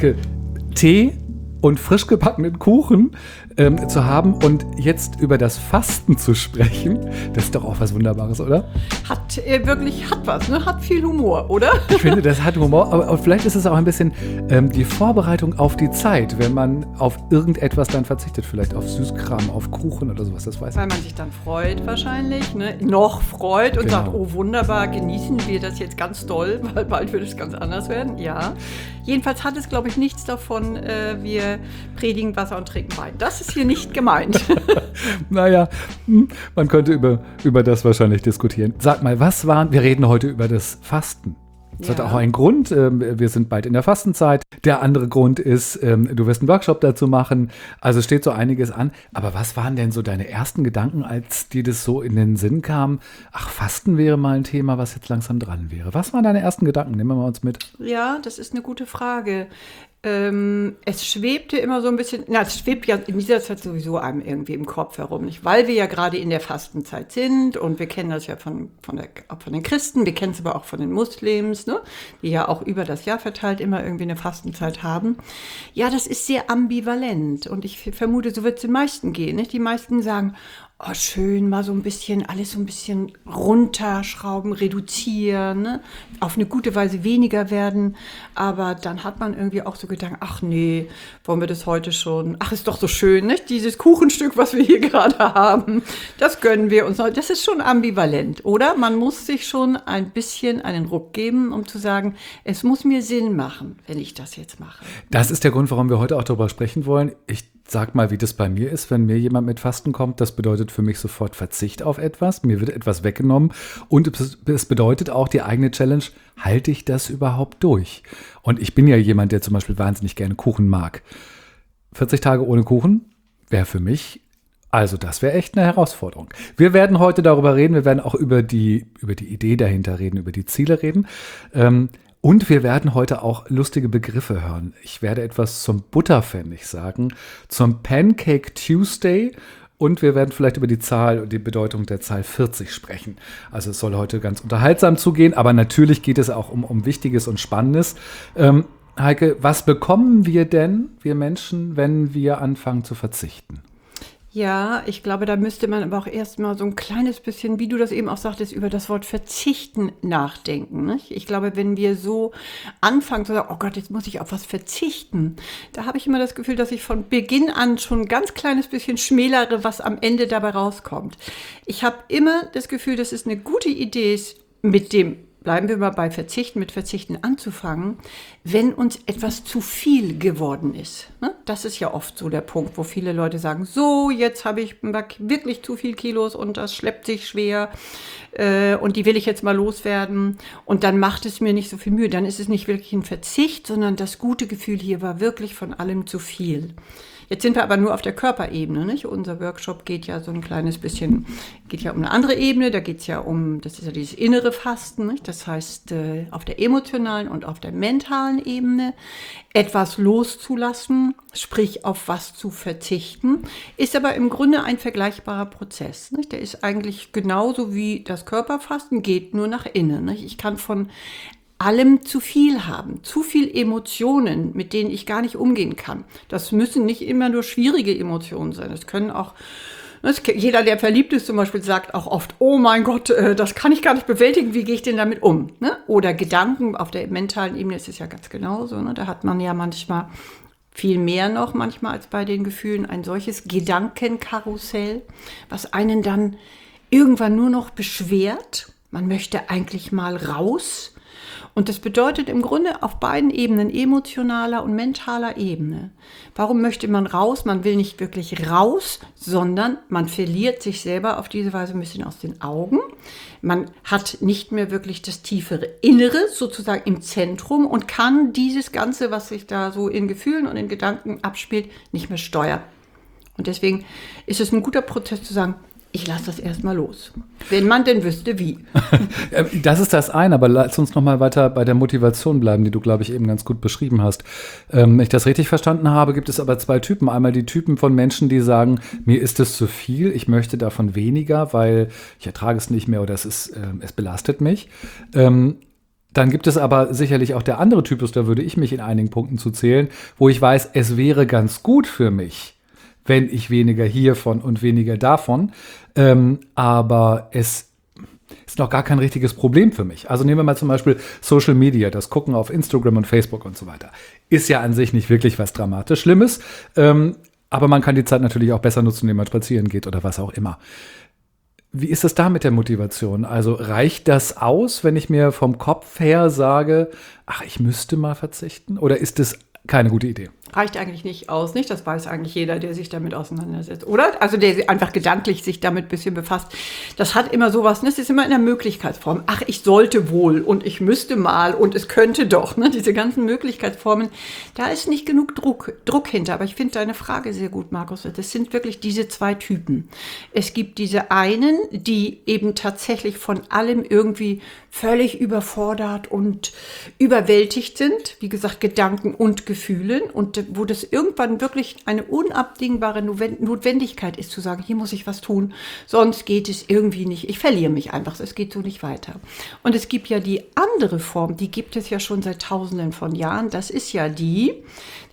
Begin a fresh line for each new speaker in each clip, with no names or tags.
Heike, Tee und frisch gebackenen Kuchen zu haben und jetzt über das Fasten zu sprechen, das ist doch auch was Wunderbares, oder?
Hat was, ne? Hat viel Humor, oder?
Ich finde, das hat Humor, aber vielleicht ist es auch ein bisschen die Vorbereitung auf die Zeit, wenn man auf irgendetwas dann verzichtet, vielleicht auf Süßkram, auf Kuchen oder sowas, das weiß ich.
Weil man sich dann freut wahrscheinlich, ne? Noch freut und sagt, oh wunderbar, genießen wir das jetzt ganz doll, weil bald wird es ganz anders werden, ja. Jedenfalls hat es, glaube ich, nichts davon, wir predigen Wasser und trinken Wein. Das ist hier nicht gemeint.
Naja, man könnte über das wahrscheinlich diskutieren. Sag mal, wir reden heute über das Fasten. Das hat auch einen Grund. Wir sind bald in der Fastenzeit. Der andere Grund ist, du wirst einen Workshop dazu machen. Also steht so einiges an. Aber was waren denn so deine ersten Gedanken, als dir das so in den Sinn kam? Ach, Fasten wäre mal ein Thema, was jetzt langsam dran wäre. Was waren deine ersten Gedanken? Nehmen wir mal uns mit.
Ja, das ist eine gute Frage. Es schwebte immer so ein bisschen, es schwebt ja in dieser Zeit sowieso einem irgendwie im Kopf herum, nicht? Weil wir ja gerade in der Fastenzeit sind und wir kennen das ja von den Christen, wir kennen es aber auch von den Muslims, ne? Die ja auch über das Jahr verteilt immer irgendwie eine Fastenzeit haben. Ja, das ist sehr ambivalent und ich vermute, so wird es den meisten gehen, nicht? Die meisten sagen, oh, schön, mal so ein bisschen, alles so ein bisschen runterschrauben, reduzieren, ne? Auf eine gute Weise weniger werden. Aber dann hat man irgendwie auch so Gedanken, ach nee, wollen wir das heute schon? Ach, ist doch so schön, nicht? Dieses Kuchenstück, was wir hier gerade haben, das gönnen wir uns noch. Das ist schon ambivalent, oder? Man muss sich schon ein bisschen einen Ruck geben, um zu sagen, es muss mir Sinn machen, wenn ich das jetzt mache.
Das ist der Grund, warum wir heute auch darüber sprechen wollen. Ich sag mal, wie das bei mir ist, wenn mir jemand mit Fasten kommt. Das bedeutet für mich sofort Verzicht auf etwas. Mir wird etwas weggenommen und es bedeutet auch die eigene Challenge, halte ich das überhaupt durch? Und ich bin ja jemand, der zum Beispiel wahnsinnig gerne Kuchen mag. 40 Tage ohne Kuchen wäre für mich, also das wäre echt eine Herausforderung. Wir werden heute darüber reden, wir werden auch über die Idee dahinter reden, über die Ziele reden. Und wir werden heute auch lustige Begriffe hören. Ich werde etwas zum Butterpfennig sagen, zum Pancake Tuesday und wir werden vielleicht über die Zahl und die Bedeutung der Zahl 40 sprechen. Also es soll heute ganz unterhaltsam zugehen, aber natürlich geht es auch um Wichtiges und Spannendes. Heike, was bekommen wir denn, wir Menschen, wenn wir anfangen zu verzichten?
Ja, ich glaube, da müsste man aber auch erstmal so ein kleines bisschen, wie du das eben auch sagtest, über das Wort verzichten nachdenken. Nicht? Ich glaube, wenn wir so anfangen zu sagen, oh Gott, jetzt muss ich auf was verzichten, da habe ich immer das Gefühl, dass ich von Beginn an schon ein ganz kleines bisschen schmälere, was am Ende dabei rauskommt. Ich habe immer das Gefühl, dass es eine gute Idee ist, bleiben wir mal bei Verzichten, mit Verzichten anzufangen, wenn uns etwas zu viel geworden ist. Das ist ja oft so der Punkt, wo viele Leute sagen, so, jetzt habe ich wirklich zu viel Kilos und das schleppt sich schwer und die will ich jetzt mal loswerden und dann macht es mir nicht so viel Mühe. Dann ist es nicht wirklich ein Verzicht, sondern das gute Gefühl hier war wirklich von allem zu viel. Jetzt sind wir aber nur auf der Körperebene, nicht? Unser Workshop geht ja so ein kleines bisschen, geht ja um eine andere Ebene, da geht es ja das ist ja dieses innere Fasten, nicht? Das heißt, auf der emotionalen und auf der mentalen Ebene etwas loszulassen, sprich auf was zu verzichten, ist aber im Grunde ein vergleichbarer Prozess, nicht? Der ist eigentlich genauso wie das Körperfasten, geht nur nach innen, nicht? Ich kann von allem zu viel haben, zu viel Emotionen, mit denen ich gar nicht umgehen kann. Das müssen nicht immer nur schwierige Emotionen sein. Das können auch, jeder, der verliebt ist zum Beispiel, sagt auch oft, oh mein Gott, das kann ich gar nicht bewältigen, wie gehe ich denn damit um? Oder Gedanken, auf der mentalen Ebene ist es ja ganz genauso. Da hat man ja manchmal viel mehr noch, manchmal als bei den Gefühlen, ein solches Gedankenkarussell, was einen dann irgendwann nur noch beschwert. Man möchte eigentlich mal raus. Und das bedeutet im Grunde auf beiden Ebenen, emotionaler und mentaler Ebene. Warum möchte man raus? Man will nicht wirklich raus, sondern man verliert sich selber auf diese Weise ein bisschen aus den Augen. Man hat nicht mehr wirklich das tiefere Innere sozusagen im Zentrum und kann dieses Ganze, was sich da so in Gefühlen und in Gedanken abspielt, nicht mehr steuern. Und deswegen ist es ein guter Prozess zu sagen, ich lasse das erstmal los. Wenn man denn wüsste, wie.
Das ist das eine, aber lass uns noch mal weiter bei der Motivation bleiben, die du, glaube ich, eben ganz gut beschrieben hast. Wenn ich das richtig verstanden habe, gibt es aber zwei Typen. Einmal die Typen von Menschen, die sagen, mir ist es zu viel, ich möchte davon weniger, weil ich ertrage es nicht mehr oder es belastet mich. Dann gibt es aber sicherlich auch der andere Typus, da würde ich mich in einigen Punkten zu zählen, wo ich weiß, es wäre ganz gut für mich, wenn ich weniger hiervon und weniger davon. Aber es ist noch gar kein richtiges Problem für mich. Also nehmen wir mal zum Beispiel Social Media, das Gucken auf Instagram und Facebook und so weiter. Ist ja an sich nicht wirklich was dramatisch Schlimmes, aber man kann die Zeit natürlich auch besser nutzen, indem man spazieren geht oder was auch immer. Wie ist es da mit der Motivation? Also reicht das aus, wenn ich mir vom Kopf her sage, ach, ich müsste mal verzichten? Oder ist es keine gute Idee?
Reicht eigentlich nicht aus, nicht? Das weiß eigentlich jeder, der sich damit auseinandersetzt, oder? Also der einfach gedanklich sich damit ein bisschen befasst. Das hat immer sowas, ne? Es ist immer in der Möglichkeitsform. Ach, ich sollte wohl und ich müsste mal und es könnte doch, ne? Diese ganzen Möglichkeitsformen, da ist nicht genug Druck hinter. Aber ich finde deine Frage sehr gut, Markus. Das sind wirklich diese zwei Typen. Es gibt diese einen, die eben tatsächlich von allem irgendwie völlig überfordert und überwältigt sind. Wie gesagt, Gedanken und Gefühlen und wo das irgendwann wirklich eine unabdingbare Notwendigkeit ist, zu sagen, hier muss ich was tun, sonst geht es irgendwie nicht. Ich verliere mich einfach, es geht so nicht weiter. Und es gibt ja die andere Form, die gibt es ja schon seit Tausenden von Jahren. Das ist ja die,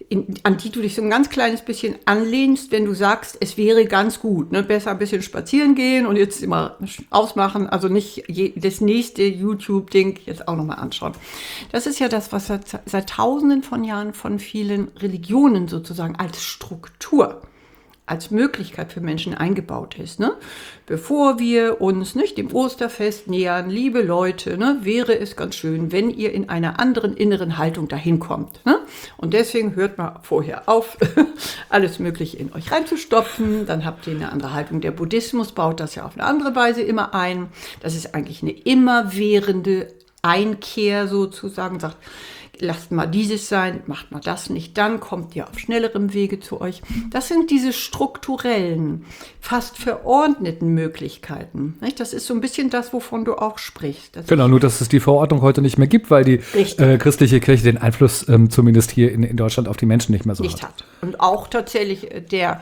an die du dich so ein ganz kleines bisschen anlehnst, wenn du sagst, es wäre ganz gut, ne? Besser ein bisschen spazieren gehen und jetzt immer ausmachen, also nicht das nächste YouTube-Ding jetzt auch nochmal anschauen. Das ist ja das, was seit Tausenden von Jahren von vielen Religionen sozusagen als Struktur, als Möglichkeit für Menschen eingebaut ist. Ne? Bevor wir uns nicht dem Osterfest nähern, liebe Leute, ne, wäre es ganz schön, wenn ihr in einer anderen inneren Haltung dahin kommt. Ne? Und deswegen hört mal vorher auf, alles Mögliche in euch reinzustopfen. Dann habt ihr eine andere Haltung. Der Buddhismus baut das ja auf eine andere Weise immer ein. Das ist eigentlich eine immerwährende Einkehr sozusagen, sagt, lasst mal dieses sein, macht mal das nicht, dann kommt ihr auf schnellerem Wege zu euch. Das sind diese strukturellen, fast verordneten Möglichkeiten. Nicht? Das ist so ein bisschen das, wovon du auch sprichst.
Genau, nur dass es die Verordnung heute nicht mehr gibt, weil die christliche Kirche den Einfluss zumindest hier in Deutschland auf die Menschen nicht mehr so hat.
Und auch tatsächlich der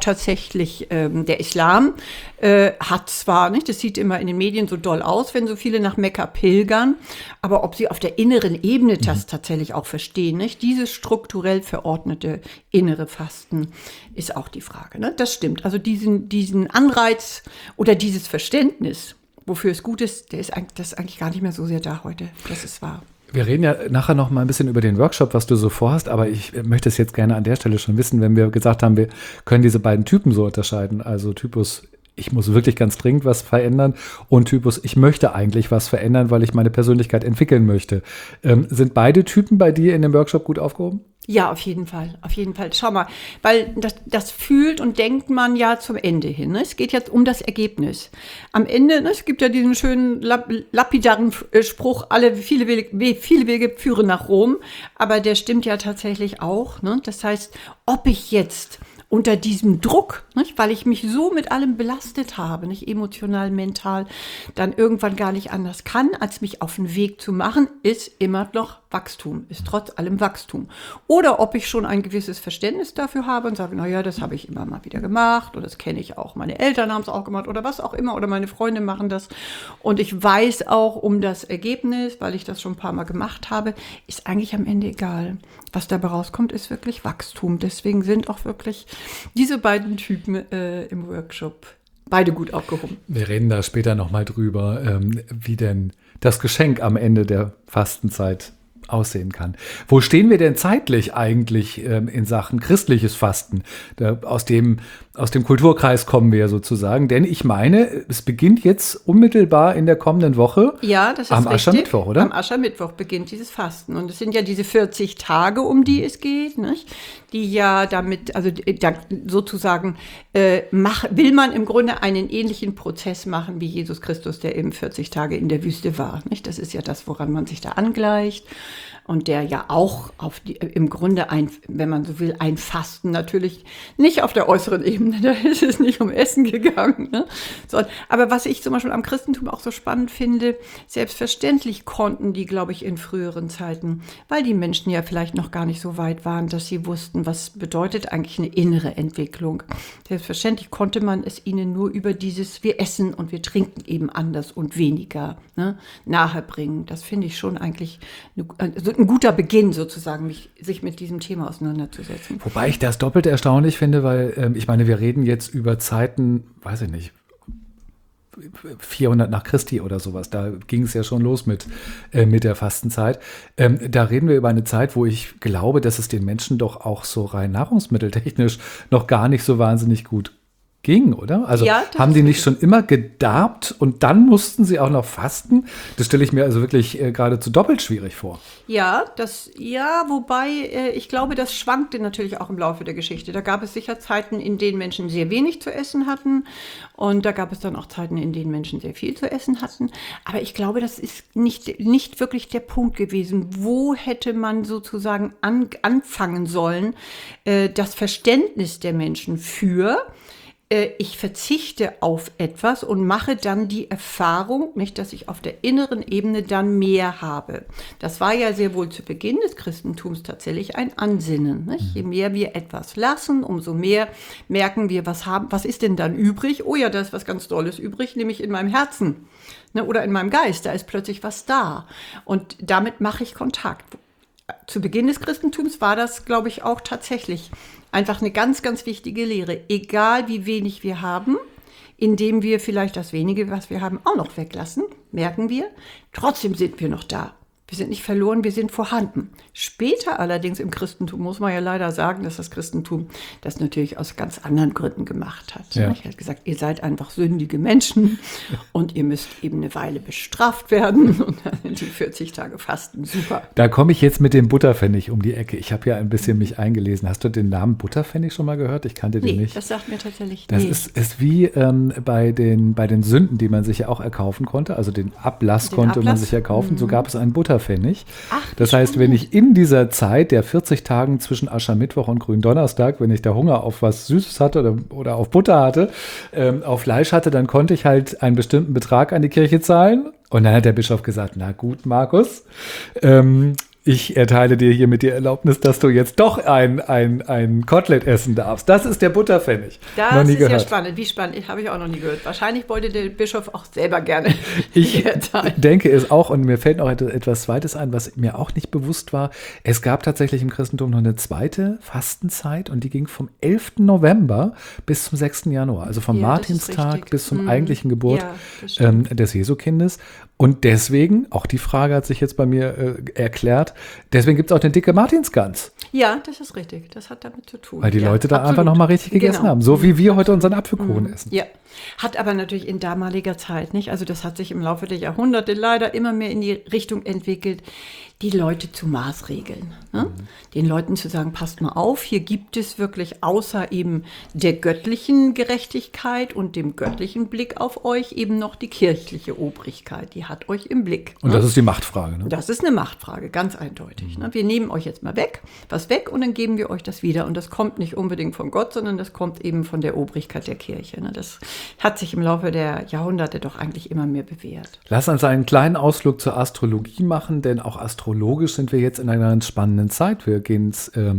Islam hat zwar, nicht, das sieht immer in den Medien so doll aus, wenn so viele nach Mekka pilgern, aber ob sie auf der inneren Ebene das tatsächlich auch verstehen, nicht? Dieses strukturell verordnete innere Fasten ist auch die Frage. Ne? Das stimmt. Also diesen Anreiz oder dieses Verständnis, wofür es gut ist, das ist eigentlich gar nicht mehr so sehr da heute. Das ist wahr.
Wir reden ja nachher noch mal ein bisschen über den Workshop, was du so vorhast, aber ich möchte es jetzt gerne an der Stelle schon wissen, wenn wir gesagt haben, wir können diese beiden Typen so unterscheiden, also Typus, ich muss wirklich ganz dringend was verändern und Typus, ich möchte eigentlich was verändern, weil ich meine Persönlichkeit entwickeln möchte. Sind beide Typen bei dir in dem Workshop gut aufgehoben?
Ja, auf jeden Fall, auf jeden Fall. Schau mal, weil das fühlt und denkt man ja zum Ende hin. Ne? Es geht jetzt um das Ergebnis. Am Ende, ne, es gibt ja diesen schönen lapidaren Spruch, viele Wege führen nach Rom, aber der stimmt ja tatsächlich auch. Ne? Das heißt, ob ich jetzt unter diesem Druck, nicht, weil ich mich so mit allem belastet habe, nicht emotional, mental, dann irgendwann gar nicht anders kann, als mich auf den Weg zu machen, ist immer noch Wachstum, ist trotz allem Wachstum. Oder ob ich schon ein gewisses Verständnis dafür habe und sage, naja, das habe ich immer mal wieder gemacht oder das kenne ich auch, meine Eltern haben es auch gemacht oder was auch immer oder meine Freunde machen das und ich weiß auch um das Ergebnis, weil ich das schon ein paar Mal gemacht habe, ist eigentlich am Ende egal. Was dabei rauskommt, ist wirklich Wachstum. Deswegen sind auch wirklich diese beiden Typen im Workshop beide gut aufgehoben.
Wir reden da später nochmal drüber, wie denn das Geschenk am Ende der Fastenzeit aussehen kann. Wo stehen wir denn zeitlich eigentlich in Sachen christliches Fasten? Aus dem Kulturkreis kommen wir sozusagen, denn ich meine, es beginnt jetzt unmittelbar in der kommenden Woche.
Ja, das ist
am Aschermittwoch, oder?
Am Aschermittwoch beginnt dieses Fasten und es sind ja diese 40 Tage, um die es geht, nicht? Die ja damit, also sozusagen will man im Grunde einen ähnlichen Prozess machen wie Jesus Christus, der eben 40 Tage in der Wüste war, nicht? Das ist ja das, woran man sich da angleicht. und der ja auch im Grunde wenn man so will, ein Fasten natürlich nicht auf der äußeren Ebene, da ist es nicht um Essen gegangen. Ne? Aber was ich zum Beispiel am Christentum auch so spannend finde, selbstverständlich konnten die, glaube ich, in früheren Zeiten, weil die Menschen ja vielleicht noch gar nicht so weit waren, dass sie wussten, was bedeutet eigentlich eine innere Entwicklung. Selbstverständlich konnte man es ihnen nur über dieses wir essen und wir trinken eben anders und weniger nahebringen. Das finde ich schon eigentlich ein guter Beginn sozusagen, sich mit diesem Thema auseinanderzusetzen.
Wobei ich das doppelt erstaunlich finde, weil ich meine, wir reden jetzt über Zeiten, weiß ich nicht, 400 nach Christi oder sowas. Da ging es ja schon los mit der Fastenzeit. Da reden wir über eine Zeit, wo ich glaube, dass es den Menschen doch auch so rein nahrungsmitteltechnisch noch gar nicht so wahnsinnig gut ging, oder? Also
ja,
haben die nicht schon immer gedarbt und dann mussten sie auch noch fasten? Das stelle ich mir also wirklich geradezu doppelt schwierig vor.
Ja, wobei ich glaube, das schwankte natürlich auch im Laufe der Geschichte. Da gab es sicher Zeiten, in denen Menschen sehr wenig zu essen hatten und da gab es dann auch Zeiten, in denen Menschen sehr viel zu essen hatten. Aber ich glaube, das ist nicht wirklich der Punkt gewesen. Wo hätte man sozusagen anfangen sollen, das Verständnis der Menschen für ich verzichte auf etwas und mache dann die Erfahrung, nicht, dass ich auf der inneren Ebene dann mehr habe. Das war ja sehr wohl zu Beginn des Christentums tatsächlich ein Ansinnen. Nicht? Je mehr wir etwas lassen, umso mehr merken wir, was ist denn dann übrig? Oh ja, da ist was ganz Tolles übrig, nämlich in meinem Herzen, ne, oder in meinem Geist, da ist plötzlich was da. Und damit mache ich Kontakt. Zu Beginn des Christentums war das, glaube ich, auch tatsächlich einfach eine ganz, ganz wichtige Lehre. Egal wie wenig wir haben, indem wir vielleicht das wenige, was wir haben, auch noch weglassen, merken wir, trotzdem sind wir noch da. Wir sind nicht verloren, wir sind vorhanden. Später allerdings im Christentum muss man ja leider sagen, dass das Christentum das natürlich aus ganz anderen Gründen gemacht hat.
Ja.
Ich habe gesagt, ihr seid einfach sündige Menschen und ihr müsst eben eine Weile bestraft werden und dann sind die 40 Tage Fasten super.
Da komme ich jetzt mit dem Butterpfennig um die Ecke. Ich habe ja ein bisschen mich eingelesen. Hast du den Namen Butterpfennig schon mal gehört? Ich kannte den nicht.
Das sagt mir tatsächlich
Das
nichts.
ist wie bei den Sünden, die man sich ja auch erkaufen konnte. Also den Ablass konnte man sich erkaufen. So gab es einen Butterpfennig.
Ach,
Das heißt, wenn ich in dieser Zeit der 40 Tagen zwischen Aschermittwoch und Gründonnerstag, wenn ich da Hunger auf was Süßes hatte oder auf Butter hatte, auf Fleisch hatte, dann konnte ich halt einen bestimmten Betrag an die Kirche zahlen. Und dann hat der Bischof gesagt, na gut, Markus, ich erteile dir hiermit die Erlaubnis, dass du jetzt doch ein Kotelett essen darfst. Das ist der Butterpfennig.
Das
noch nie
ist
gehört.
ja spannend. Wie spannend? Habe ich auch noch nie gehört. Wahrscheinlich wollte der Bischof auch selber gerne
Ich
erteilen.
denke es auch, und mir fällt noch etwas Zweites ein, was mir auch nicht bewusst war. Es gab tatsächlich im Christentum noch eine zweite Fastenzeit und die ging vom 11. November bis zum 6. Januar. Also vom
Ja, das ist
Martinstag
richtig.
bis zum eigentlichen Geburt
Ja, das stimmt.
des Jesukindes. Und deswegen, auch die Frage hat sich jetzt bei mir erklärt, deswegen gibt es auch den dicke Martinsgans.
Ja, das ist richtig. Das hat damit zu tun.
Weil die
ja,
Leute da
absolut.
einfach nochmal richtig gegessen
Genau.
haben. So wie wir heute unseren Apfelkuchen essen.
Ja, hat aber natürlich in damaliger Zeit nicht. Also das hat sich im Laufe der Jahrhunderte leider immer mehr in die Richtung entwickelt, die Leute zu maßregeln. Ne? Den Leuten zu sagen, passt mal auf, hier gibt es wirklich außer eben der göttlichen Gerechtigkeit und dem göttlichen Blick auf euch eben noch die kirchliche Obrigkeit. Die hat euch im Blick.
Und
ne?
das ist die Machtfrage. Ne?
Das ist eine Machtfrage, ganz eindeutig. Ne? Wir nehmen euch jetzt mal was weg und dann geben wir euch das wieder. Und das kommt nicht unbedingt von Gott, sondern das kommt eben von der Obrigkeit der Kirche. Ne? Das hat sich im Laufe der Jahrhunderte doch eigentlich immer mehr bewährt.
Lass uns einen kleinen Ausflug zur Astrologie machen, denn auch astrologisch sind wir jetzt in einer ganz spannenden Zeit. Wir gehen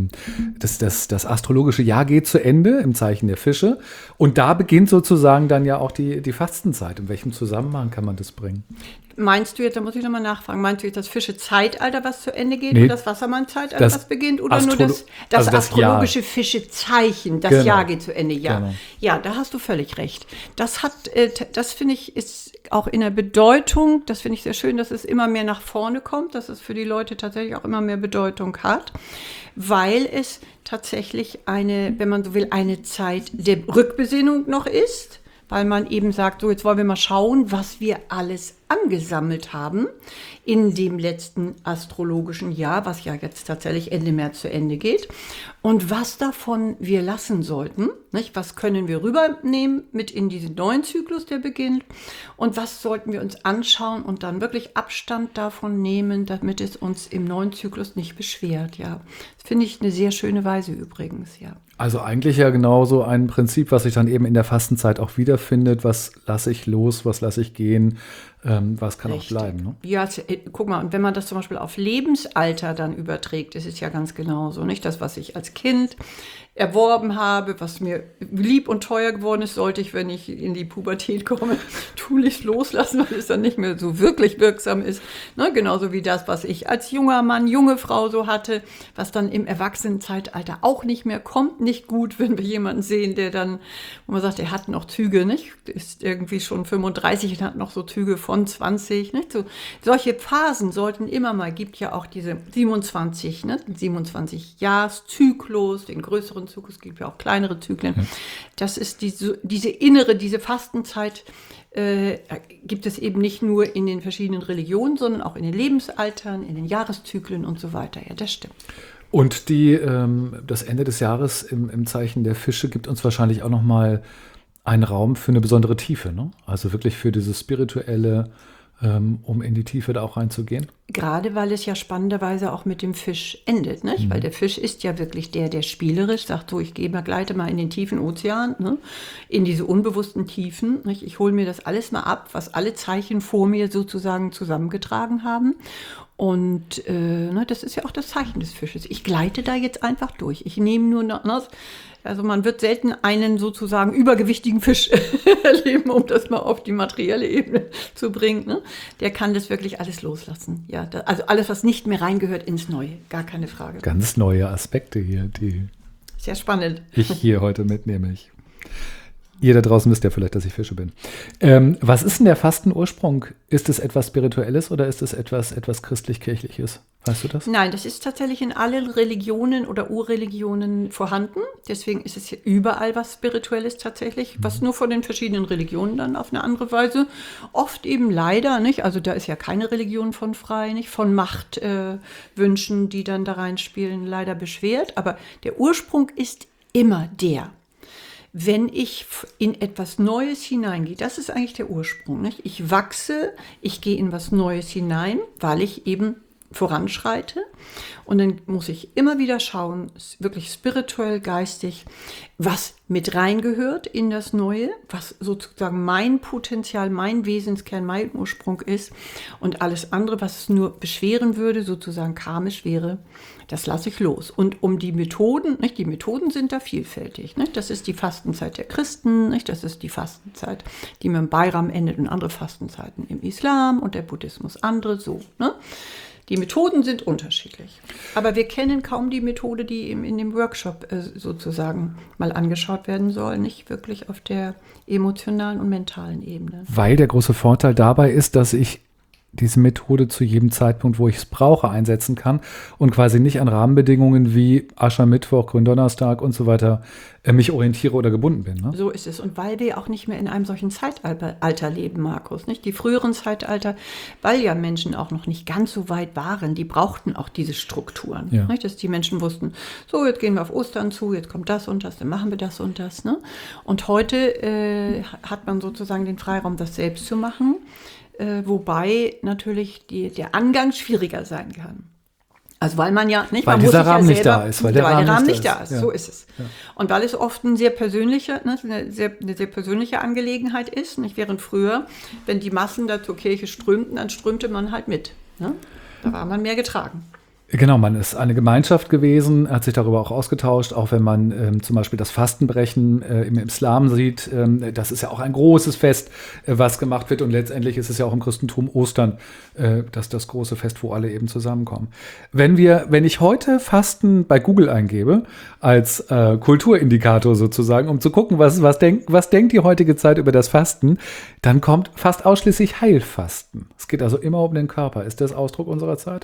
das astrologische Jahr geht zu Ende im Zeichen der Fische und da beginnt sozusagen dann ja auch die Fastenzeit. In welchem Zusammenhang kann man das bringen?
Meinst du jetzt, da muss ich nochmal nachfragen, meinst du jetzt das Fische-Zeitalter, was zu Ende geht,
Nee,
oder das Wassermann-Zeitalter, was beginnt, oder nur das
also das
astrologische Fische-Zeichen, das
Genau.
Jahr geht zu Ende, ja.
Genau.
Ja, da hast du völlig recht. Das finde ich, ist auch in der Bedeutung, das finde ich sehr schön, dass es immer mehr nach vorne kommt, dass es für die Leute tatsächlich auch immer mehr Bedeutung hat, weil es tatsächlich wenn man so will, eine Zeit der Rückbesinnung noch ist, weil man eben sagt, so jetzt wollen wir mal schauen, was wir alles angesammelt haben in dem letzten astrologischen Jahr, was ja jetzt tatsächlich Ende März zu Ende geht. Und was davon wir lassen sollten, nicht? Was können wir rübernehmen mit in diesen neuen Zyklus, der beginnt? Und was sollten wir uns anschauen und dann wirklich Abstand davon nehmen, damit es uns im neuen Zyklus nicht beschwert, ja. Das finde ich eine sehr schöne Weise übrigens, ja.
Also eigentlich ja genauso ein Prinzip, was sich dann eben in der Fastenzeit auch wiederfindet. Was lasse ich los, was lasse ich gehen, was kann
Richtig.
auch bleiben. Ne?
Ja, guck mal, und wenn man das zum Beispiel auf Lebensalter dann überträgt, ist es ja ganz genauso, nicht? Das, was ich als Kind erworben habe, was mir lieb und teuer geworden ist, sollte ich, wenn ich in die Pubertät komme, tunlichst loslassen, weil es dann nicht mehr so wirklich wirksam ist. Ne? Genauso wie das, was ich als junger Mann, junge Frau so hatte, was dann im Erwachsenenzeitalter auch nicht mehr kommt. Nicht gut, wenn wir jemanden sehen, der dann, wo man sagt, der hat noch Züge, nicht? Ist irgendwie schon 35 und hat noch so Züge von 20, nicht? So, solche Phasen sollten immer mal, gibt ja auch diese 27, ne? 27-Jahres-Zyklus, den größeren Zyklus, es gibt ja auch kleinere Zyklen. Ja. Das ist diese innere, diese Fastenzeit, gibt es eben nicht nur in den verschiedenen Religionen, sondern auch in den Lebensaltern, in den Jahreszyklen und so weiter. Ja, das stimmt.
Und das Ende des Jahres im Zeichen der Fische gibt uns wahrscheinlich auch nochmal einen Raum für eine besondere Tiefe, ne? Also wirklich für dieses Spirituelle, um in die Tiefe da auch reinzugehen.
Gerade weil es ja spannenderweise auch mit dem Fisch endet, nicht? Mhm. Weil der Fisch ist ja wirklich der spielerisch sagt, so, ich gleite mal in den tiefen Ozean, ne? In diese unbewussten Tiefen. Nicht? Ich hole mir das alles mal ab, was alle Zeichen vor mir sozusagen zusammengetragen haben. Und das ist ja auch das Zeichen des Fisches. Ich gleite da jetzt einfach durch. Ich nehme nur also man wird selten einen sozusagen übergewichtigen Fisch erleben, um das mal auf die materielle Ebene zu bringen. Ne? Der kann das wirklich alles loslassen. Ja, also alles, was nicht mehr reingehört ins Neue. Gar keine Frage.
Ganz neue Aspekte hier, die
sehr spannend.
Ich hier heute mitnehme. Ihr da draußen wisst ja vielleicht, dass ich Fische bin. Was ist denn der Fastenursprung? Ist es etwas Spirituelles oder ist es etwas Christlich-Kirchliches? Weißt du das?
Nein, das ist tatsächlich in allen Religionen oder Urreligionen vorhanden. Deswegen ist es hier überall was Spirituelles tatsächlich, was nur von den verschiedenen Religionen dann auf eine andere Weise. Oft eben leider, nicht? Also da ist ja keine Religion von frei, nicht? Von Machtwünschen, die dann da reinspielen, leider beschwert. Aber der Ursprung ist immer der. Wenn ich in etwas Neues hineingehe, das ist eigentlich der Ursprung. Nicht? Ich wachse, ich gehe in was Neues hinein, weil ich eben voranschreite. Und dann muss ich immer wieder schauen, wirklich spirituell, geistig, was mit reingehört in das Neue, was sozusagen mein Potenzial, mein Wesenskern, mein Ursprung ist. Und alles andere, was es nur beschweren würde, sozusagen karmisch wäre, das lasse ich los. Und um die Methoden, nicht? Die Methoden sind da vielfältig. Nicht? Das ist die Fastenzeit der Christen, nicht? Das ist die Fastenzeit, die mit dem Bayram endet und andere Fastenzeiten im Islam und der Buddhismus andere so. Ne? Die Methoden sind unterschiedlich. Aber wir kennen kaum die Methode, die in dem Workshop sozusagen mal angeschaut werden soll, nicht wirklich auf der emotionalen und mentalen Ebene.
Weil der große Vorteil dabei ist, dass ich diese Methode zu jedem Zeitpunkt, wo ich es brauche, einsetzen kann und quasi nicht an Rahmenbedingungen wie Aschermittwoch, Gründonnerstag und so weiter mich orientiere oder gebunden bin. Ne?
So ist es. Und weil wir auch nicht mehr in einem solchen Zeitalter leben, Markus, nicht? Die früheren Zeitalter, weil ja Menschen auch noch nicht ganz so weit waren, die brauchten auch diese Strukturen. Ja. Nicht? Dass die Menschen wussten, so, jetzt gehen wir auf Ostern zu, jetzt kommt das und das, dann machen wir das und das. Ne? Und heute hat man sozusagen den Freiraum, das selbst zu machen. Wobei natürlich der Angang schwieriger sein kann. Also weil man ja nicht,
weil
man
dieser
muss
Rahmen
ja
nicht da ist,
weil der Rahmen nicht da ist.
Ja.
So ist es.
Ja.
Und weil es oft ein sehr persönliche, eine sehr persönliche Angelegenheit ist. Nicht? Während früher, wenn die Massen da zur Kirche strömten, dann strömte man halt mit. Ne? Da war man mehr getragen.
Genau, man ist eine Gemeinschaft gewesen, hat sich darüber auch ausgetauscht, auch wenn man zum Beispiel das Fastenbrechen im Islam sieht. Das ist ja auch ein großes Fest, was gemacht wird. Und letztendlich ist es ja auch im Christentum Ostern, das große Fest, wo alle eben zusammenkommen. Wenn ich heute Fasten bei Google eingebe, als Kulturindikator sozusagen, um zu gucken, was denkt die heutige Zeit über das Fasten, dann kommt fast ausschließlich Heilfasten. Es geht also immer um den Körper. Ist das Ausdruck unserer Zeit?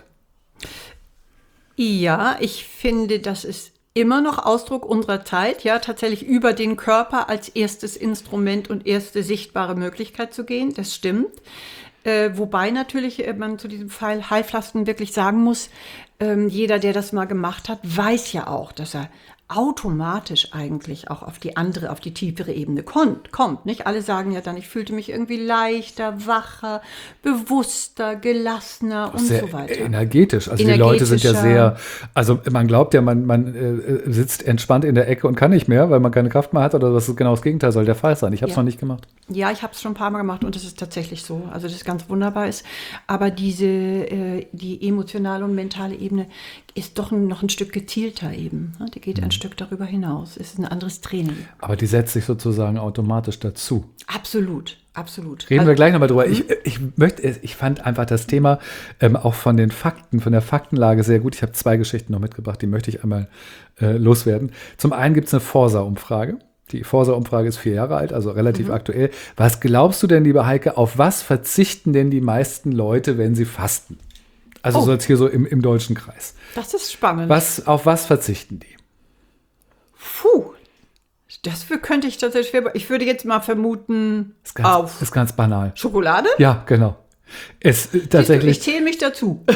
Ja, ich finde, das ist immer noch Ausdruck unserer Zeit, ja, tatsächlich über den Körper als erstes Instrument und erste sichtbare Möglichkeit zu gehen. Das stimmt. Wobei natürlich man zu diesem Fall Heilfasten wirklich sagen muss, jeder, der das mal gemacht hat, weiß ja auch, dass er automatisch eigentlich auch auf die tiefere Ebene kommt. Nicht? Alle sagen ja dann, ich fühlte mich irgendwie leichter, wacher, bewusster, gelassener und
sehr
so weiter.
energetisch. Also die Leute sind ja sehr, also man glaubt ja, man sitzt entspannt in der Ecke und kann nicht mehr, weil man keine Kraft mehr hat, oder das ist genau das Gegenteil, soll der Fall sein. Ich habe es noch nicht gemacht.
Ja, ich habe es schon ein paar Mal gemacht und es ist tatsächlich so. Also das ist ganz wunderbar ist. Aber die emotionale und mentale Ebene ist doch noch ein Stück gezielter eben. Die geht ein Stück darüber hinaus. Es ist ein anderes Training.
Aber die setzt sich sozusagen automatisch dazu.
Absolut, absolut.
Reden wir gleich nochmal drüber. Ich fand einfach das Thema auch von den Fakten, von der Faktenlage sehr gut. Ich habe 2 Geschichten noch mitgebracht, die möchte ich einmal loswerden. Zum einen gibt es eine Forsa-Umfrage. Die Forsa-Umfrage ist 4 Jahre alt, also relativ aktuell. Was glaubst du denn, liebe Heike, auf was verzichten denn die meisten Leute, wenn sie fasten? Also so jetzt hier so im deutschen Kreis.
Das ist spannend.
Auf was verzichten die?
Puh, dafür könnte ich tatsächlich, ich würde jetzt mal vermuten,
Ist ganz banal.
Schokolade?
Ja, genau. Tatsächlich
Ich zähle mich dazu.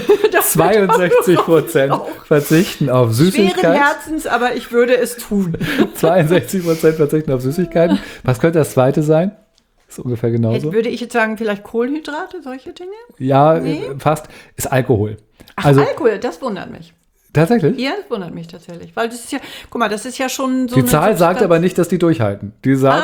62% verzichten auf Süßigkeiten.
Schweren Herzens, aber ich würde es tun.
62% verzichten auf Süßigkeiten. Was könnte das zweite sein? Ist ungefähr genauso.
Würde ich jetzt sagen, vielleicht Kohlenhydrate, solche Dinge?
Ja, fast. Ist Alkohol.
Ach, Alkohol, das wundert mich.
Tatsächlich?
Ja, das wundert mich tatsächlich. Weil das ist ja, guck mal, das ist ja schon so.
Die Zahl sagt aber nicht, dass die durchhalten. Die sagt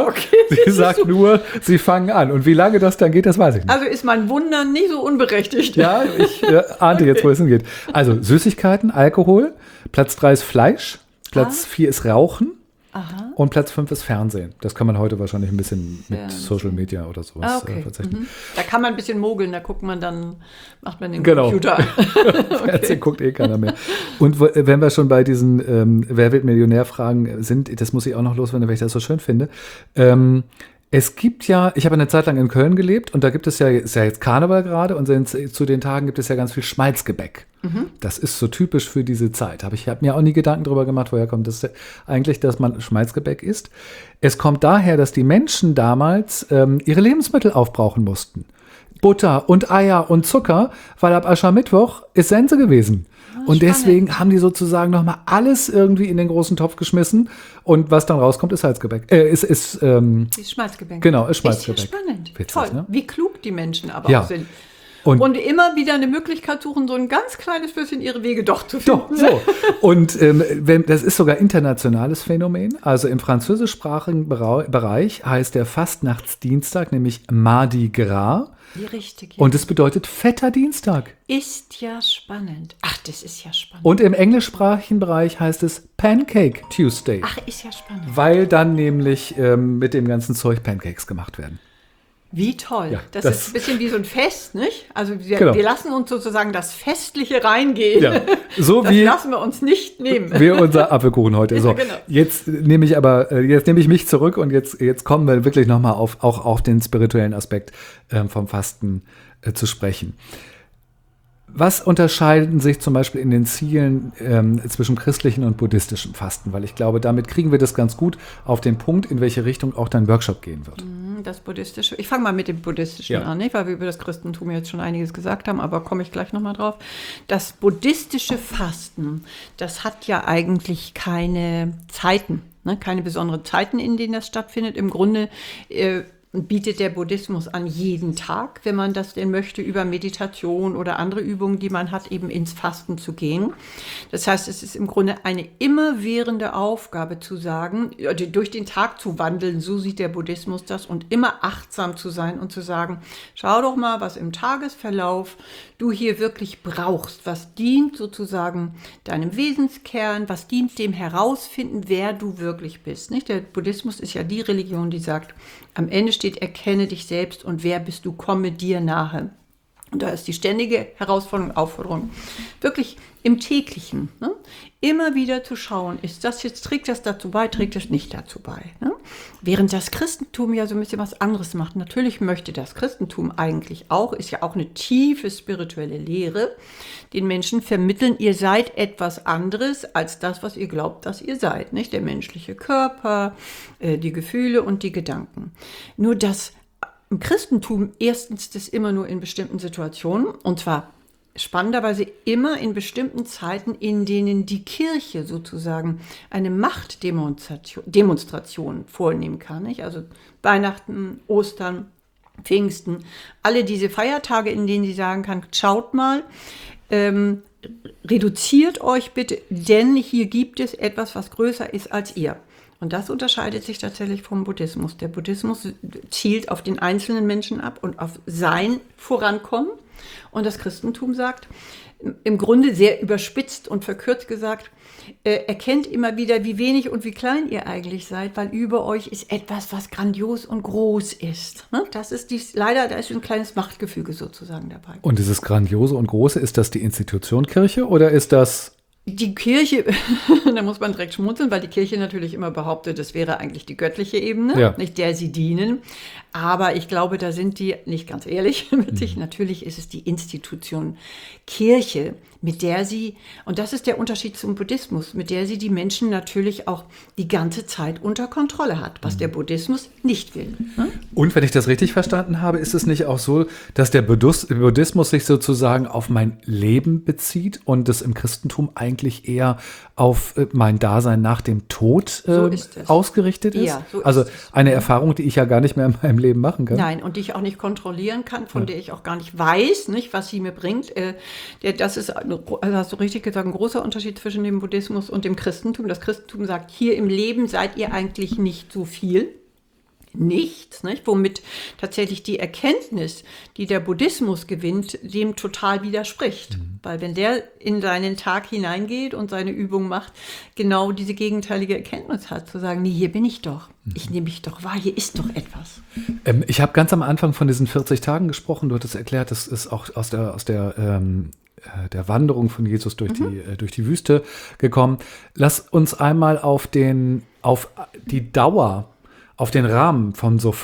nur, sie fangen an. Und wie lange das dann geht, das weiß ich nicht.
Also ist mein Wundern nicht so unberechtigt.
Ja, ich ahnte jetzt, wo es hingeht. Also Süßigkeiten, Alkohol, Platz 3 ist Fleisch, Platz 4 ist Rauchen. Aha. Und Platz 5 ist Fernsehen. Das kann man heute wahrscheinlich ein bisschen mit Social Media oder sowas verzichten.
Da kann man ein bisschen mogeln, da macht man den Computer an.
Fernsehen guckt keiner mehr. Und wenn wir schon bei diesen Wer wird Millionär-Fragen sind, das muss ich auch noch loswerden, weil ich das so schön finde. Es gibt ja, ich habe eine Zeit lang in Köln gelebt und da gibt es ist ja jetzt Karneval gerade und zu den Tagen gibt es ja ganz viel Schmalzgebäck. Das ist so typisch für diese Zeit. Ich habe mir auch nie Gedanken darüber gemacht, woher kommt das eigentlich, dass man Schmalzgebäck isst. Es kommt daher, dass die Menschen damals ihre Lebensmittel aufbrauchen mussten. Butter und Eier und Zucker, weil ab Aschermittwoch ist Sense gewesen. Und deswegen haben die sozusagen nochmal alles irgendwie in den großen Topf geschmissen. Und was dann rauskommt, ist Salzgebäck. Ist
Schmalzgebäck.
Genau, ist Schmalzgebäck.
Ist ja spannend.
Witzig,
toll,
ne?
Wie klug die Menschen aber auch sind. Und immer wieder eine Möglichkeit suchen, so ein ganz kleines bisschen ihre Wege doch zu finden.
Doch, so. Und das ist sogar internationales Phänomen. Also im französischsprachigen Bereich heißt der Fastnachtsdienstag nämlich Mardi Gras.
Wie richtig.
Und es bedeutet fetter Dienstag.
Ist ja spannend. Ach, das ist ja spannend.
Und im englischsprachigen Bereich heißt es Pancake Tuesday.
Ach, ist ja spannend.
Weil dann nämlich mit dem ganzen Zeug Pancakes gemacht werden.
Wie toll.
Ja,
das ist ein bisschen wie so ein Fest, nicht? Also wir lassen uns sozusagen das Festliche reingehen.
Ja, so
das lassen wir uns nicht nehmen.
Wir unser Apfelkuchen heute. So,
genau.
Jetzt nehme ich mich zurück und jetzt kommen wir wirklich nochmal auch auf den spirituellen Aspekt vom Fasten zu sprechen. Was unterscheiden sich zum Beispiel in den Zielen zwischen christlichen und buddhistischem Fasten? Weil ich glaube, damit kriegen wir das ganz gut auf den Punkt, in welche Richtung auch dein Workshop gehen wird.
Das Buddhistische, ich fange mal mit dem Buddhistischen an, nicht? Weil wir über das Christentum jetzt schon einiges gesagt haben, aber komme ich gleich nochmal drauf. Das buddhistische Fasten, das hat ja eigentlich keine Zeiten, ne? Keine besonderen Zeiten, in denen das stattfindet. Im Grunde bietet der Buddhismus an, jeden Tag, wenn man das denn möchte, über Meditation oder andere Übungen, die man hat, eben ins Fasten zu gehen. Das heißt, es ist im Grunde eine immerwährende Aufgabe zu sagen, durch den Tag zu wandeln, so sieht der Buddhismus das, und immer achtsam zu sein und zu sagen, schau doch mal, was im Tagesverlauf du hier wirklich brauchst, was dient sozusagen deinem Wesenskern, was dient dem Herausfinden, wer du wirklich bist. Nicht? Der Buddhismus ist ja die Religion, die sagt, am Ende steht, erkenne dich selbst und wer bist du, komme dir nahe. Und da ist die ständige Herausforderung und Aufforderung, wirklich im Täglichen, ne? Immer wieder zu schauen, trägt das dazu bei, trägt das nicht dazu bei. Ne? Während das Christentum ja so ein bisschen was anderes macht. Natürlich möchte das Christentum eigentlich auch, ist ja auch eine tiefe spirituelle Lehre, den Menschen vermitteln, ihr seid etwas anderes als das, was ihr glaubt, dass ihr seid. Nicht? Der menschliche Körper, die Gefühle und die Gedanken. Nur das im Christentum erstens das immer nur in bestimmten Situationen, und zwar spannenderweise immer in bestimmten Zeiten, in denen die Kirche sozusagen eine Machtdemonstration vornehmen kann. Nicht? Also Weihnachten, Ostern, Pfingsten, alle diese Feiertage, in denen sie sagen kann, schaut mal, reduziert euch bitte, denn hier gibt es etwas, was größer ist als ihr. Und das unterscheidet sich tatsächlich vom Buddhismus. Der Buddhismus zielt auf den einzelnen Menschen ab und auf sein Vorankommen. Und das Christentum sagt, im Grunde sehr überspitzt und verkürzt gesagt, erkennt immer wieder, wie wenig und wie klein ihr eigentlich seid, weil über euch ist etwas, was grandios und groß ist. Das ist leider, da ist ein kleines Machtgefüge sozusagen dabei.
Und dieses Grandiose und Große, ist das die Institution Kirche oder ist das...
Die Kirche, da muss man direkt schmunzeln, weil die Kirche natürlich immer behauptet, das wäre eigentlich die göttliche Ebene,
ja.
nicht der sie dienen. Aber ich glaube, da sind die nicht ganz ehrlich mit sich. Natürlich ist es die Institution Kirche, mit der sie, und das ist der Unterschied zum Buddhismus, mit der sie die Menschen natürlich auch die ganze Zeit unter Kontrolle hat, was der Buddhismus nicht will.
Und wenn ich das richtig verstanden habe, ist es nicht auch so, dass der Buddhismus sich sozusagen auf mein Leben bezieht und es im Christentum eigentlich eher auf mein Dasein nach dem Tod ausgerichtet ist?
Ja, so ist
also
es.
eine Erfahrung, die ich ja gar nicht mehr in meinem Leben machen kann.
Nein, und die ich auch nicht kontrollieren kann, von der ich auch gar nicht weiß, nicht, was sie mir bringt. Das ist, also hast du richtig gesagt, ein großer Unterschied zwischen dem Buddhismus und dem Christentum. Das Christentum sagt, hier im Leben seid ihr eigentlich nicht so viel. Nichts, nicht? Womit tatsächlich die Erkenntnis, die der Buddhismus gewinnt, dem total widerspricht. Weil wenn der in seinen Tag hineingeht und seine Übung macht, genau diese gegenteilige Erkenntnis hat, zu sagen, nee, hier bin ich doch. Ich nehme mich doch wahr, hier ist doch etwas.
Ich habe ganz am Anfang von diesen 40 Tagen gesprochen. Du hattest erklärt, das ist auch aus der Wanderung von Jesus durch die Wüste gekommen. Lass uns einmal auf die Dauer, auf den Rahmen von so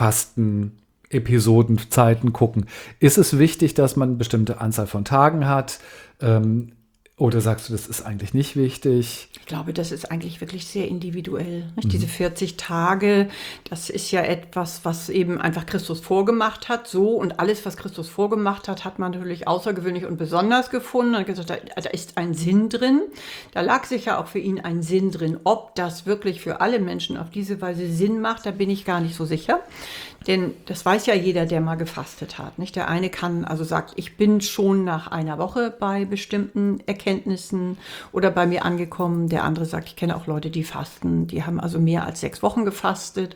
Fasten-Episodenzeiten gucken. Ist es wichtig, dass man eine bestimmte Anzahl von Tagen hat? Oder sagst du, das ist eigentlich nicht wichtig?
Ich glaube, das ist eigentlich wirklich sehr individuell. Nicht? Diese 40 Tage, das ist ja etwas, was eben einfach Christus vorgemacht hat. So, und alles, was Christus vorgemacht hat, hat man natürlich außergewöhnlich und besonders gefunden. Und gesagt, da ist ein Sinn drin. Da lag sicher auch für ihn ein Sinn drin. Ob das wirklich für alle Menschen auf diese Weise Sinn macht, da bin ich gar nicht so sicher. Denn das weiß ja jeder, der mal gefastet hat. Nicht? Der eine sagt, ich bin schon nach einer Woche bei bestimmten Erkenntnissen oder bei mir angekommen. Der andere sagt, ich kenne auch Leute, die fasten, die haben also mehr als 6 Wochen gefastet.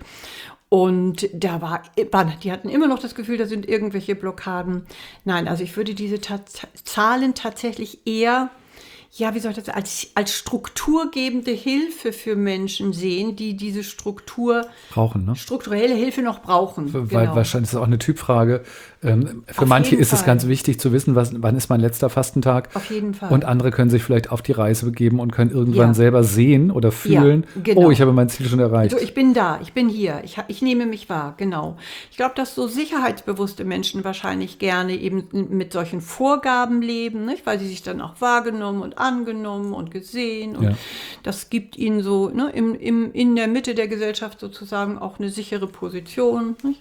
Und die hatten immer noch das Gefühl, da sind irgendwelche Blockaden. Nein, also ich würde diese Zahlen tatsächlich eher, ja, wie soll ich das sagen, als strukturgebende Hilfe für Menschen sehen, die diese
brauchen, ne?
Strukturelle Hilfe noch brauchen.
Weil wahrscheinlich ist das auch eine Typfrage. Für manche ist es ganz wichtig zu wissen, wann ist mein letzter Fastentag.
Auf jeden Fall.
Und andere können sich vielleicht auf die Reise begeben und können irgendwann selber sehen oder fühlen,
genau.
Oh, ich habe mein Ziel schon erreicht.
Also ich bin da, ich bin hier, ich nehme mich wahr, genau. Ich glaube, dass so sicherheitsbewusste Menschen wahrscheinlich gerne eben mit solchen Vorgaben leben, nicht? Weil sie sich dann auch wahrgenommen und angenommen und gesehen. Und das gibt ihnen so in der Mitte der Gesellschaft sozusagen auch eine sichere Position. Nicht?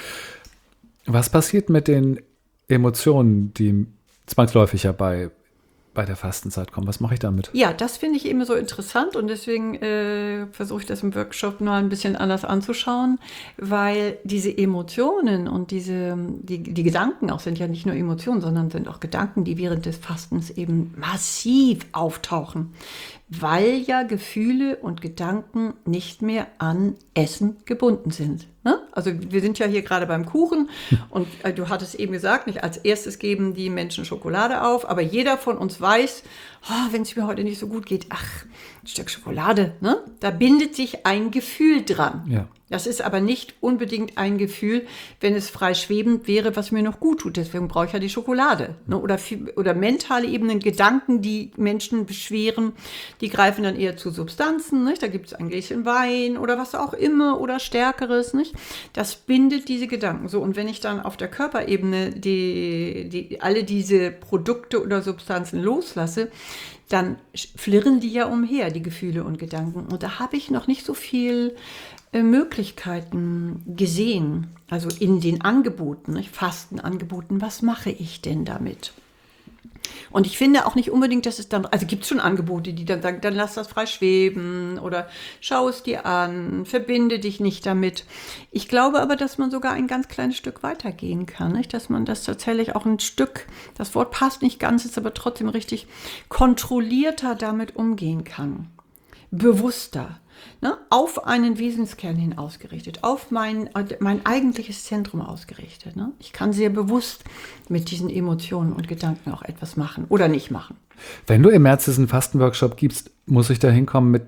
Was passiert mit den Emotionen, die zwangsläufig ja bei der Fastenzeit kommen? Was mache ich damit?
Ja, das finde ich eben so interessant und deswegen versuche ich das im Workshop mal ein bisschen anders anzuschauen, weil diese Emotionen und die Gedanken auch sind ja nicht nur Emotionen, sondern sind auch Gedanken, die während des Fastens eben massiv auftauchen, weil ja Gefühle und Gedanken nicht mehr an Essen gebunden sind. Ne? Also wir sind ja hier gerade beim Kuchen und du hattest eben gesagt, nicht als erstes geben die Menschen Schokolade auf, aber jeder von uns weiß, wenn es mir heute nicht so gut geht, ein Stück Schokolade, ne? Da bindet sich ein Gefühl dran.
Ja.
Das ist aber nicht unbedingt ein Gefühl, wenn es frei schwebend wäre, was mir noch gut tut. Deswegen brauche ich ja die Schokolade. Ne? Oder mentale Ebenen, Gedanken, die Menschen beschweren, die greifen dann eher zu Substanzen. Nicht? Da gibt es ein Gläschen Wein oder was auch immer oder Stärkeres. Nicht? Das bindet diese Gedanken. So, und wenn ich dann auf der Körperebene alle diese Produkte oder Substanzen loslasse, dann flirren die ja umher, die Gefühle und Gedanken. Und da habe ich noch nicht so viel Möglichkeiten gesehen, also in den Angeboten, nicht? Fastenangeboten, was mache ich denn damit? Und ich finde auch nicht unbedingt, dass es dann, also gibt es schon Angebote, die dann sagen, dann lass das frei schweben oder schau es dir an, verbinde dich nicht damit. Ich glaube aber, dass man sogar ein ganz kleines Stück weitergehen kann, nicht? Dass man das tatsächlich auch ein Stück, das Wort passt nicht ganz, ist aber trotzdem richtig kontrollierter damit umgehen kann. Bewusster. Ne, auf einen Wesenskern hin ausgerichtet, auf mein eigentliches Zentrum ausgerichtet. Ne? Ich kann sehr bewusst mit diesen Emotionen und Gedanken auch etwas machen oder nicht machen.
Wenn du im März diesen Fastenworkshop gibst, muss ich da hinkommen mit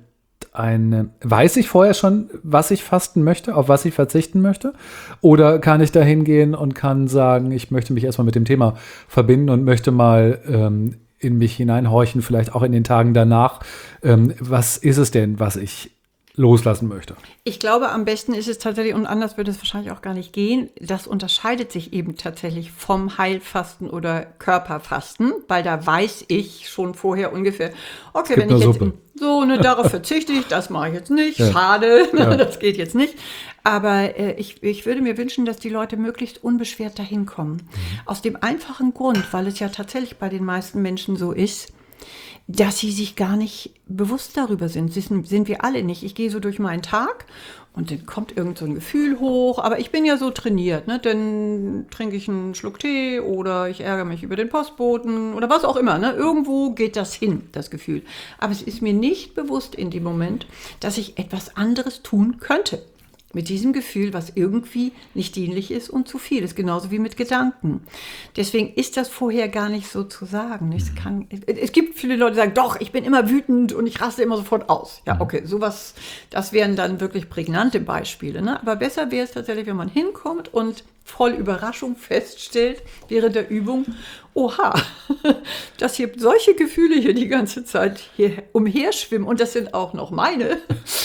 weiß ich vorher schon, was ich fasten möchte, auf was ich verzichten möchte? Oder kann ich da hingehen und kann sagen, ich möchte mich erstmal mit dem Thema verbinden und möchte mal in mich hineinhorchen, vielleicht auch in den Tagen danach. Was ist es denn, was ich loslassen möchte?
Ich glaube, am besten ist es tatsächlich, und anders würde es wahrscheinlich auch gar nicht gehen, das unterscheidet sich eben tatsächlich vom Heilfasten oder Körperfasten, weil da weiß ich schon vorher ungefähr, okay, wenn ich jetzt darauf verzichte ich, das mache ich jetzt nicht, schade, das geht jetzt nicht. Aber ich würde mir wünschen, dass die Leute möglichst unbeschwert dahin kommen. Aus dem einfachen Grund, weil es ja tatsächlich bei den meisten Menschen so ist, dass sie sich gar nicht bewusst darüber sind. Sind wir alle nicht. Ich gehe so durch meinen Tag und dann kommt irgend so ein Gefühl hoch, aber ich bin ja so trainiert, ne? Dann trinke ich einen Schluck Tee oder ich ärgere mich über den Postboten oder was auch immer. Ne? Irgendwo geht das hin, das Gefühl. Aber es ist mir nicht bewusst in dem Moment, dass ich etwas anderes tun könnte. Mit diesem Gefühl, was irgendwie nicht dienlich ist und zu viel ist, genauso wie mit Gedanken. Deswegen ist das vorher gar nicht so zu sagen. Es gibt viele Leute, die sagen, doch, ich bin immer wütend und ich raste immer sofort aus. Ja, okay, sowas, das wären dann wirklich prägnante Beispiele. Ne? Aber besser wäre es tatsächlich, wenn man hinkommt und voll Überraschung feststellt während der Übung, oha, dass hier solche Gefühle hier die ganze Zeit hier umherschwimmen und das sind auch noch meine.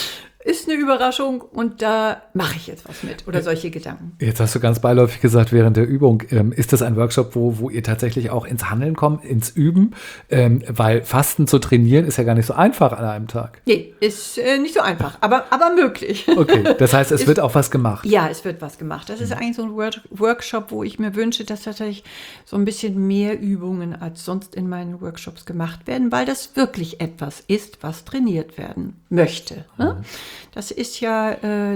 Ist eine Überraschung und da mache ich jetzt was mit oder solche Gedanken.
Jetzt hast du ganz beiläufig gesagt, während der Übung, ist das ein Workshop, wo ihr tatsächlich auch ins Handeln kommt, ins Üben? Weil Fasten zu trainieren ist ja gar nicht so einfach an einem Tag.
Nee, ist nicht so einfach, aber möglich.
Okay, das heißt, es wird auch was gemacht.
Ja, es wird was gemacht. Das ist eigentlich so ein Workshop, wo ich mir wünsche, dass tatsächlich so ein bisschen mehr Übungen als sonst in meinen Workshops gemacht werden, weil das wirklich etwas ist, was trainiert werden möchte. Ne? Das ist ja,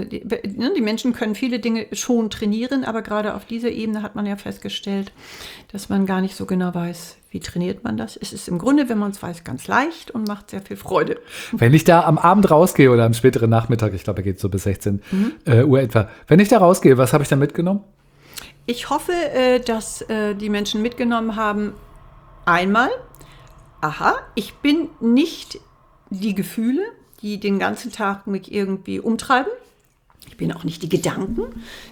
die Menschen können viele Dinge schon trainieren, aber gerade auf dieser Ebene hat man ja festgestellt, dass man gar nicht so genau weiß, wie trainiert man das. Es ist im Grunde, wenn man es weiß, ganz leicht und macht sehr viel Freude.
Wenn ich da am Abend rausgehe oder am späteren Nachmittag, ich glaube, er geht so bis 16 Uhr etwa, wenn ich da rausgehe, was habe ich da mitgenommen?
Ich hoffe, dass die Menschen mitgenommen haben, einmal, aha, ich bin nicht die Gefühle, die den ganzen Tag mich irgendwie umtreiben. Ich bin auch nicht die Gedanken,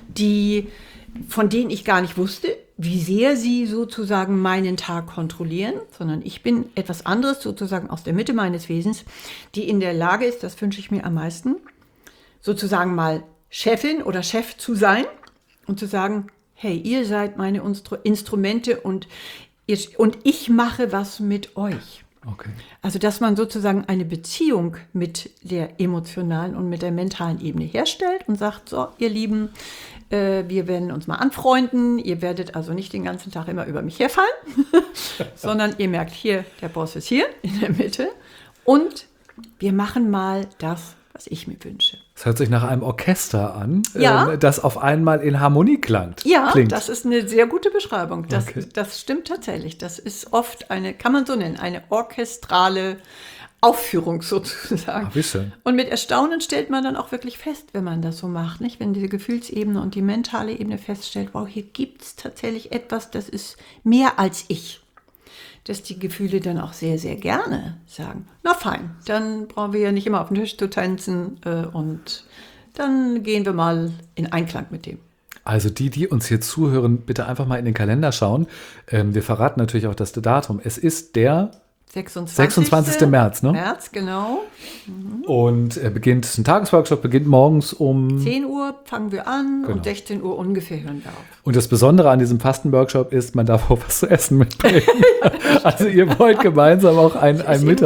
von denen ich gar nicht wusste, wie sehr sie sozusagen meinen Tag kontrollieren, sondern ich bin etwas anderes sozusagen aus der Mitte meines Wesens, die in der Lage ist, das wünsche ich mir am meisten, sozusagen mal Chefin oder Chef zu sein und zu sagen, hey, ihr seid meine Instrumente und ich mache was mit euch.
Okay.
Also, dass man sozusagen eine Beziehung mit der emotionalen und mit der mentalen Ebene herstellt und sagt, so, ihr Lieben, wir werden uns mal anfreunden, ihr werdet also nicht den ganzen Tag immer über mich herfallen, sondern ihr merkt hier, der Boss ist hier in der Mitte und wir machen mal das, was ich mir wünsche.
Das hört sich nach einem Orchester an,
Ja.
das auf einmal in Harmonie klingt.
Ja, das ist eine sehr gute Beschreibung. Das stimmt tatsächlich. Das ist oft kann man so nennen, eine orchestrale Aufführung sozusagen.
Ach, wie schön.
Und mit Erstaunen stellt man dann auch wirklich fest, wenn man das so macht, nicht? Wenn diese Gefühlsebene und die mentale Ebene feststellt, wow, hier gibt es tatsächlich etwas, das ist mehr als ich. Dass die Gefühle dann auch sehr, sehr gerne sagen, na fein, dann brauchen wir ja nicht immer auf den Tisch zu tanzen und dann gehen wir mal in Einklang mit dem.
Also die uns hier zuhören, bitte einfach mal in den Kalender schauen. Wir verraten natürlich auch das Datum. Es ist der 26. März, ne?
März, genau.
Und beginnt ein Tagesworkshop, beginnt morgens um
10 Uhr fangen wir an
Genau.
und 16 Uhr ungefähr hören wir auf.
Und das Besondere an diesem Fastenworkshop ist, man darf auch was zu essen mitbringen. Also ihr wollt gemeinsam auch einen Mittag.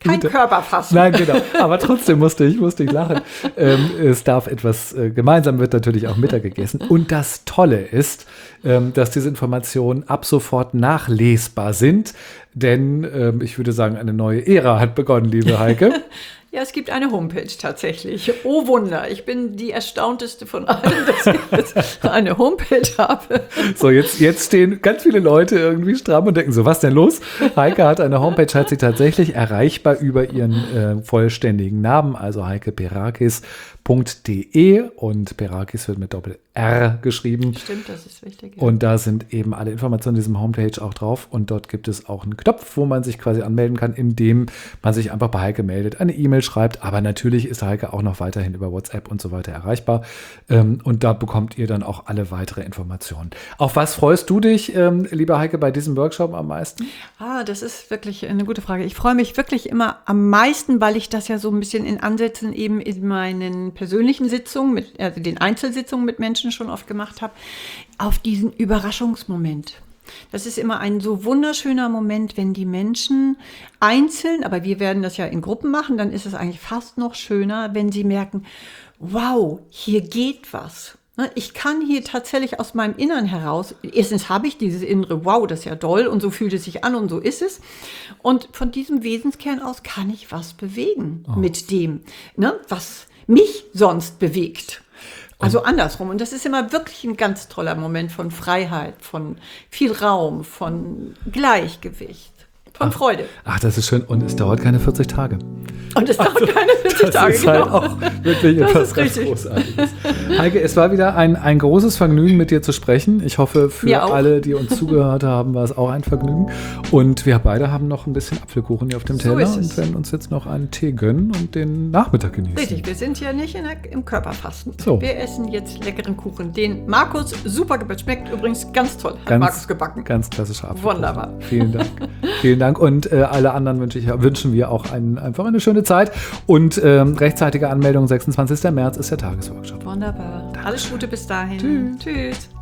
Kein Körperfasten.
Nein, genau. Aber trotzdem musste ich lachen. Es darf etwas, gemeinsam wird natürlich auch Mittag gegessen. Und das Tolle ist, dass diese Informationen ab sofort nachlesbar sind. Denn ich würde sagen, eine neue Ära hat begonnen, liebe Heike.
Ja, es gibt eine Homepage tatsächlich. Oh Wunder, ich bin die Erstaunteste von allen, dass ich jetzt eine Homepage habe.
So, jetzt stehen ganz viele Leute irgendwie stramm und denken so, was denn los? Heike hat eine Homepage, hat sie tatsächlich erreichbar über ihren vollständigen Namen, also heikeperakis.de und Perakis wird mit Doppel-R geschrieben.
Stimmt, das ist wichtig. Ja.
Und da sind eben alle Informationen in diesem Homepage auch drauf und dort gibt es auch einen Knopf, wo man sich quasi anmelden kann, indem man sich einfach bei Heike meldet, eine E-Mail schreibt, aber natürlich ist Heike auch noch weiterhin über WhatsApp und so weiter erreichbar und da bekommt ihr dann auch alle weitere Informationen. Auf was freust du dich, liebe Heike, bei diesem Workshop am meisten?
Das ist wirklich eine gute Frage. Ich freue mich wirklich immer am meisten, weil ich das ja so ein bisschen in Ansätzen eben in meinen persönlichen Sitzungen, also den Einzelsitzungen mit Menschen schon oft gemacht habe, auf diesen Überraschungsmoment. Das ist immer ein so wunderschöner Moment, wenn die Menschen einzeln, aber wir werden das ja in Gruppen machen, dann ist es eigentlich fast noch schöner, wenn sie merken, wow, hier geht was. Ich kann hier tatsächlich aus meinem Innern heraus, erstens habe ich dieses innere, wow, das ist ja toll und so fühlt es sich an und so ist es. Und von diesem Wesenskern aus kann ich was bewegen mit dem, was mich sonst bewegt. Also andersrum. Und das ist immer wirklich ein ganz toller Moment von Freiheit, von viel Raum, von Gleichgewicht, von Freude.
Ach, das ist schön. Und es dauert keine 40 Tage.
Und es dauert keine 40 Tage,
Das ist halt auch wirklich etwas ganz Großartiges. Heike, es war wieder ein großes Vergnügen, mit dir zu sprechen. Ich hoffe, für alle, die uns zugehört haben, war es auch ein Vergnügen. Und wir beide haben noch ein bisschen Apfelkuchen hier auf dem Teller und werden uns jetzt noch einen Tee gönnen und den Nachmittag genießen.
Richtig, wir sind ja nicht im Körperfasten.
So.
Wir essen jetzt leckeren Kuchen, den Markus super gebacken. Schmeckt übrigens ganz toll. Hat Markus gebacken.
Ganz klassischer Apfelkuchen.
Wunderbar.
Vielen Dank. Vielen Dank. Und alle anderen wünschen wir auch einfach eine schöne Zeit. Und rechtzeitige Anmeldung, 26. März ist der Tagesworkshop.
Wunderbar. Alles Gute bis dahin.
Tschüss.
Tschüss.